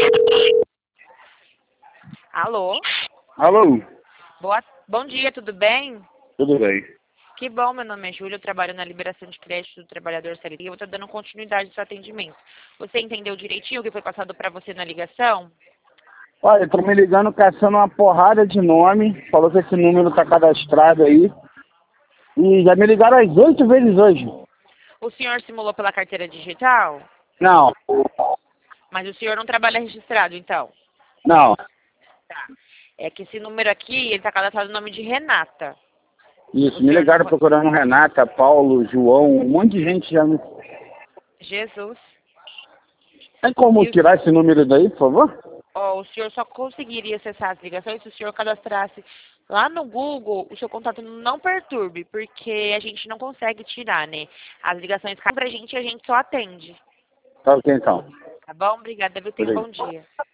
Alô? Alô? Bom dia, tudo bem? Tudo bem. Que bom, meu nome é Júlia, eu trabalho na liberação de crédito do trabalhador CLT e eu vou estar dando continuidade ao seu atendimento. Você entendeu direitinho o que foi passado para você na ligação? Olha, estão me ligando caçando uma porrada de nome. Falou que esse número está cadastrado aí. E já me ligaram às 8 vezes hoje. O senhor simulou pela carteira digital? Não, Mas o senhor não trabalha registrado, então? não. Tá. É que esse número aqui, ele está cadastrado no nome de Renata. Isso, O me senhor ligaram não... procurando Renata, Paulo, João, um monte de gente já me... Jesus. Tem como E tirar esse número daí, por favor? o senhor só conseguiria acessar as ligações se o senhor cadastrasse lá no Google o seu contato não perturbe, porque a gente não consegue tirar, né? As ligações caem pra gente e a gente só atende. Tá ok, então. Tá bom? Obrigada, viu? Tenha um bom dia.